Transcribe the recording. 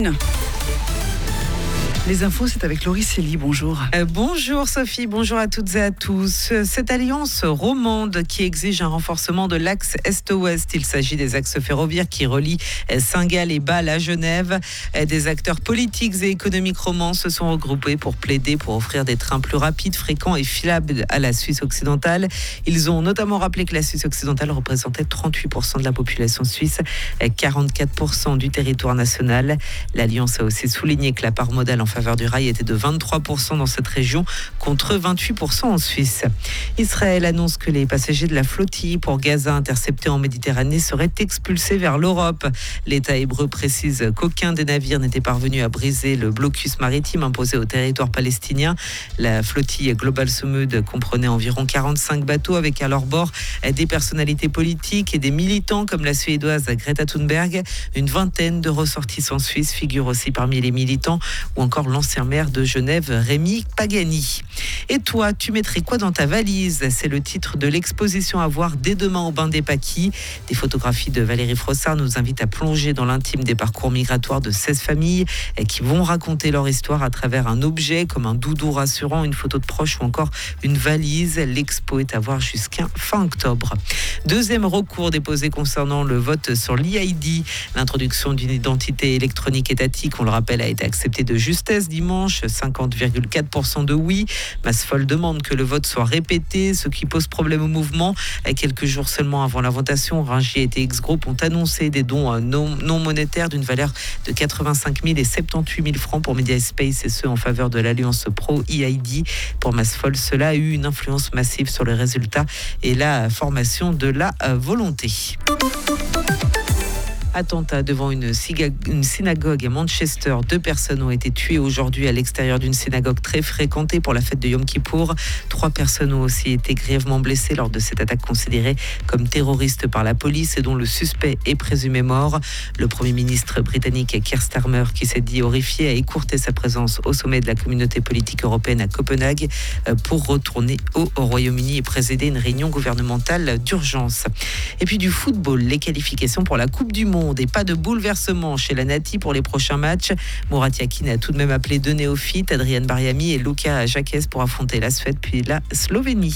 Non. Les infos, c'est avec Laurie Célie. Bonjour. Bonjour Sophie, bonjour à toutes et à tous. Cette alliance romande qui exige un renforcement de l'axe Est-Ouest. Il s'agit des axes ferroviaires qui relient Saint-Gall et Bâle à Genève. Des acteurs politiques et économiques romans se sont regroupés pour plaider pour offrir des trains plus rapides, fréquents et fiables à la Suisse occidentale. Ils ont notamment rappelé que la Suisse occidentale représentait 38% de la population suisse, 44% du territoire national. L'alliance a aussi souligné que la part modale en faveur du rail était de 23% dans cette région contre 28% en Suisse. Israël annonce que les passagers de la flottille pour Gaza interceptés en Méditerranée seraient expulsés vers l'Europe. L'État hébreu précise qu'aucun des navires n'était parvenu à briser le blocus maritime imposé au territoire palestinien. La flottille Global Sumud comprenait environ 45 bateaux avec à leur bord des personnalités politiques et des militants comme la suédoise Greta Thunberg. Une vingtaine de ressortissants suisses figurent aussi parmi les militants ou encore l'ancien maire de Genève, Rémi Pagani. Et toi, tu mettrais quoi dans ta valise ? C'est le titre de l'exposition à voir dès demain au Bain des Paquis. Des photographies de Valérie Frossard nous invitent à plonger dans l'intime des parcours migratoires de 16 familles qui vont raconter leur histoire à travers un objet comme un doudou rassurant, une photo de proche ou encore une valise. L'expo est à voir jusqu'à fin octobre. Deuxième recours déposé concernant le vote sur l'e-ID. L'introduction d'une identité électronique étatique, on le rappelle, a été acceptée de justesse dimanche, 50,4% de oui. Masfol demande que le vote soit répété, ce qui pose problème au mouvement. Quelques jours seulement avant la votation, Ringier et TX Group ont annoncé des dons non monétaires d'une valeur de 85 000 et 78 000 francs pour Mediaspace et ceux en faveur de l'Alliance Pro e-ID. Pour Masfol, cela a eu une influence massive sur les résultats et la formation de la volonté. Attentat devant une synagogue à Manchester. 2 personnes ont été tuées aujourd'hui à l'extérieur d'une synagogue très fréquentée pour la fête de Yom Kippour. 3 personnes ont aussi été grièvement blessées lors de cette attaque considérée comme terroriste par la police et dont le suspect est présumé mort. Le Premier ministre britannique Keir Starmer, qui s'est dit horrifié, a écourté sa présence au sommet de la communauté politique européenne à Copenhague pour retourner au Royaume-Uni et présider une réunion gouvernementale d'urgence. Et puis du football, les qualifications pour la Coupe du Monde. Et pas de bouleversement chez la Nati pour les prochains matchs. Murat Yakin a tout de même appelé 2 néophytes, Adrian Bariami et Luka Jaquez, pour affronter la Suède puis la Slovénie.